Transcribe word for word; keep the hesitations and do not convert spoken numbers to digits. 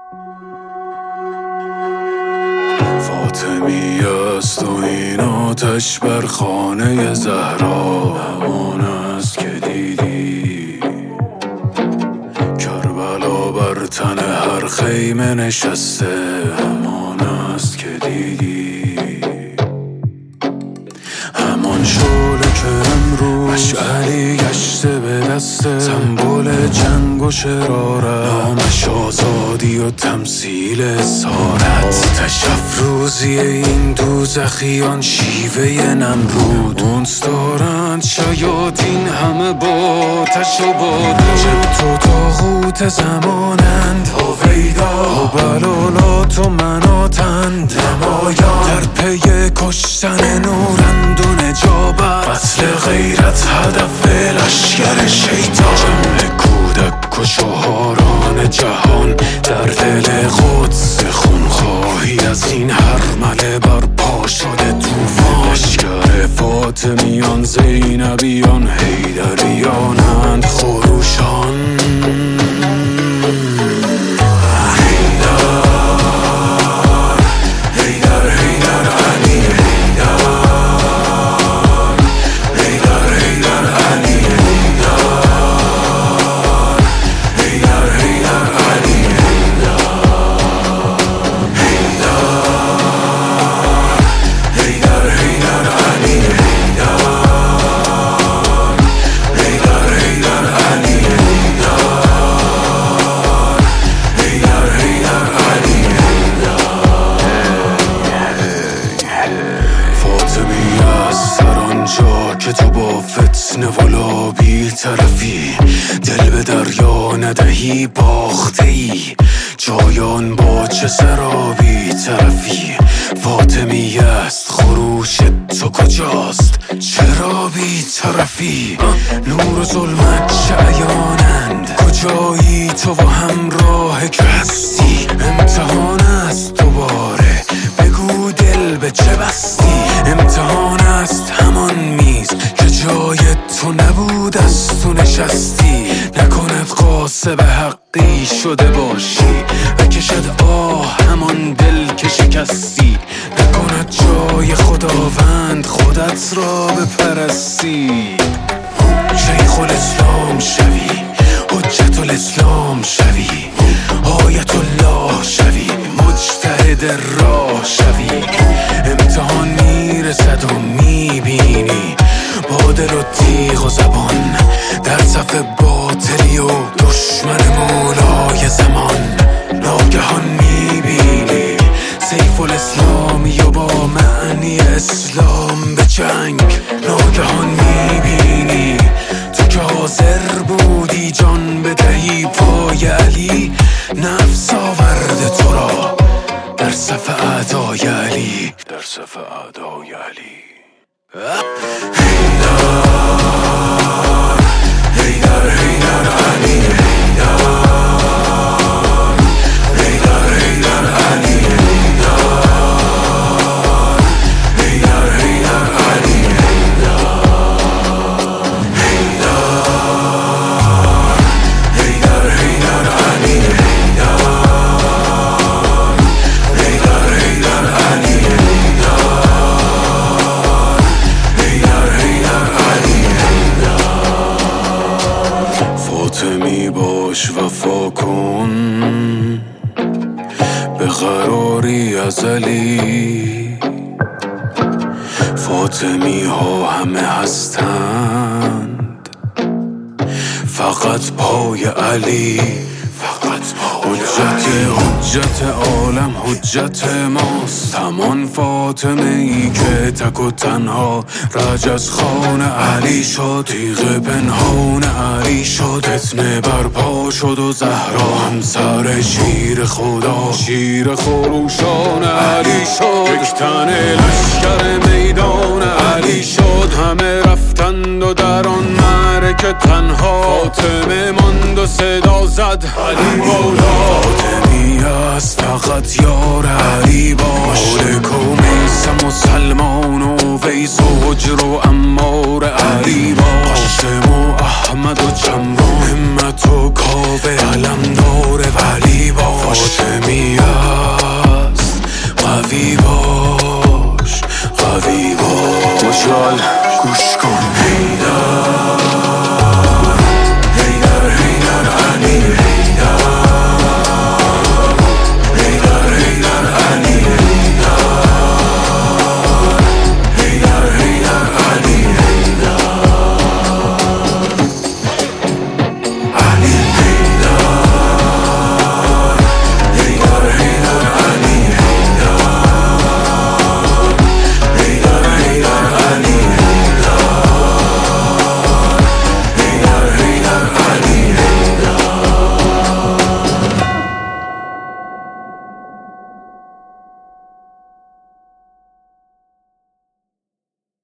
فاطمی است و این آتش بر خانه زهرا همان است که دیدی، کربلا بر تن هر خیمه نشسته همان است که دیدی، همان شعله که امروز مشعلی گشته به دسته، سمبل جنگ و شرارت، نامش آزادی و تمثیل اسارت، آتش افروزی این دوزخیان شیوه نمرود، اونس دارند شیاطین همه با آتش و باد، جبت و طاغوت زمانند هویدا و بلالات و مناتند نمایان، در پی کشتن نورند و نجابت، قتل غیرت هدف لشگر شیطان، جمع کودک و شهاران جهان در دل قدس خونخواهی از این هرمله برپا شده توفان، لشگر فاطمیان زینبیان حیدریانند خروشان، که تو با فتنه و لابی طرفی، دل به دریا ندهی باخته ای، جایان با چه سرابی طرفی، فاطمی است خروش تو کجاست چرا بی طرفی، نور و ظلمت چه عیانند کجایی تو و همراه که هستی، امتحان است دوباره بگو دل به چه بستی، امتحان است همان میز که جای تو نبود از تو نشستی، نکند قاسب حقی شده باشی و کشد آه همان دل که شکستی، نکند جای خداوند خودت را بپرستی، شیخ الاسلام شوی حجت الاسلام شوی آیت الله شوی مجتهد راه شوی، امتحان میرسد و میبینی با دل و تیغ و زبان در صف باطلی و دشمن مولای زمان، ناگهان میبینی سیف الاسلامی و با معنی اسلام به جنگ، ناگهان میبینی تو که حاضر بودی جان بدهی پای علی، نفس آورده تو را در صف اعدای علی، در صف اعدای علی. حیدر حیدر حیدر علی حیدر، حیدر حیدر علی حیدر، حیدر حیدر علی حیدر، حیدر حیدر حیدر علی حیدر، حیدر حیدر علی حیدر، فاطمی باش وفا کن به قراری ازلی، فاطمی ها همه هستند فقط پای علی، فقط حجت حجت عالم حجت ماست، همان فاطمه ای که تک و تنها رج از خان علی شد، تیغ پنهان علی شد، فتنه برپا شد و زهرا همسر شیر خدا شیر خروشان علی شد، یک تن لشکر میدان علی شد، همه رفتند و در آن معرکه تنها فاطمه ماند و صدا زد علی مولا، فاطمی است فقط یار علی با